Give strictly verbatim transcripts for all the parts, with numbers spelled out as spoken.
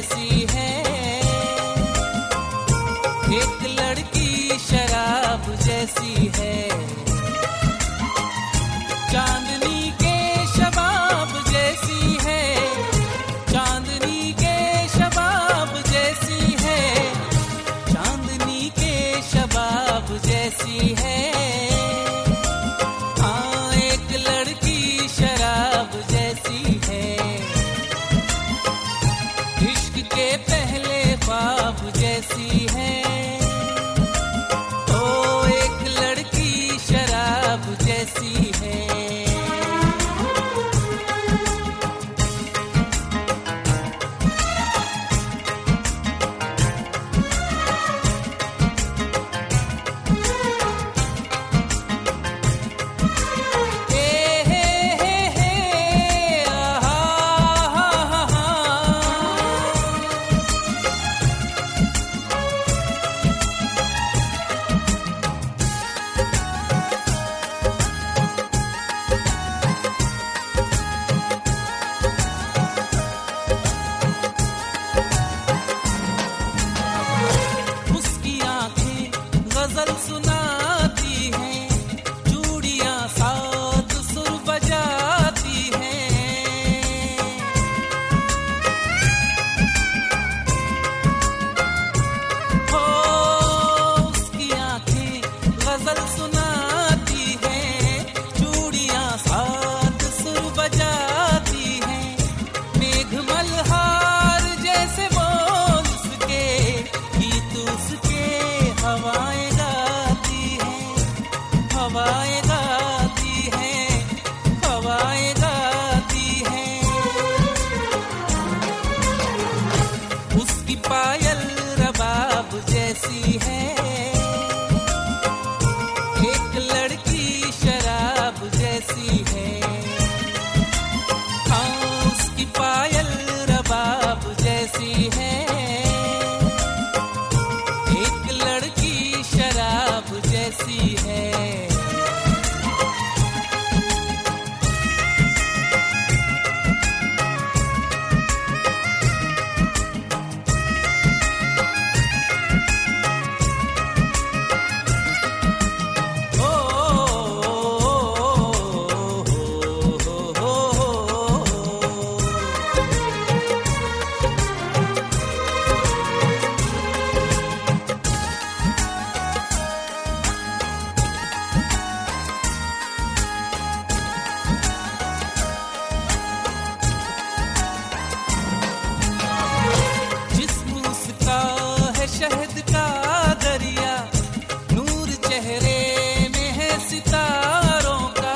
जैसी है, एक लड़की शराब जैसी है, चांदनी के शबाब जैसी है, चांदनी के शबाब जैसी है, चांदनी के शबाब जैसी है। हाँ, एक लड़की शराब जैसी है, इश्क के पहले ख्वाब जैसी है। ओ एक लड़की शराब जैसी है। गजल सुनाती हैं, चूड़ियां साथ सुर बजाती हैं। हो उसकी आंखें गजल सुनाती हैं, चूड़ियां साथ सुर बजाती हैं। मेघ मल्हार जैसे बोल उसके, गीत उसके हवाएं हवाएं गाती हैं, हवाएं गाती हैं। उसकी पायल रबाब जैसी है, एक लड़की शराब जैसी है। हाँ, उसकी पायल रबाब जैसी है, एक लड़की शराब जैसी है। शहद का दरिया, नूर चेहरे में है सितारों का।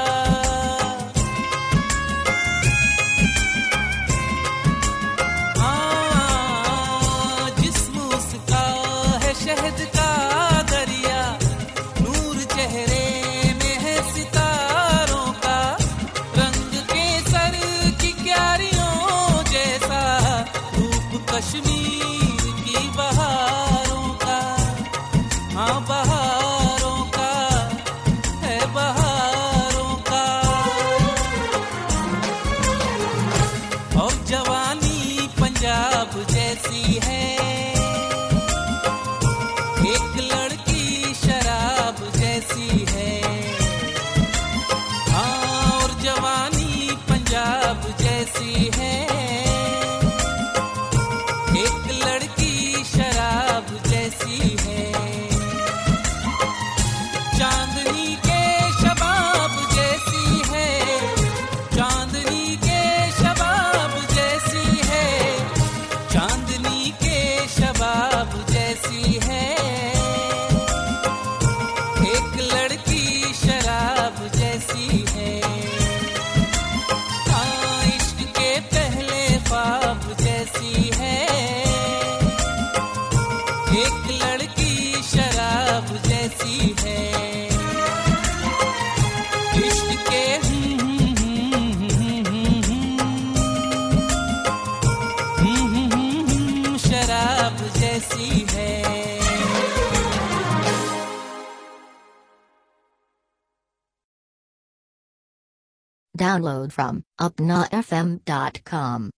हाँ, जिस्म उसका है शहद का दरिया, नूर चेहरे में है सितारों का। रंग केसर की क्यारियों जैसा, रूप कश्मीर बहारों का। हाँ, बहारों का है, बहारों का। और जवानी पंजाब जैसी है, एक लड़की शराब जैसी है। हाँ, और जवानी पंजाब जैसी है, एक लड़की शराब जैसी है। चांदनी के शबाब जैसी है, चांदनी के शबाब जैसी है, चांदनी के शबाब जैसी है, एक लड़की शराब जैसी है। हाँ, इश्क के पहले ख्वाब जैसी है, एक लड़की शराब जैसी है। इश्क के शराब जैसी है। Download from upna f m dot com.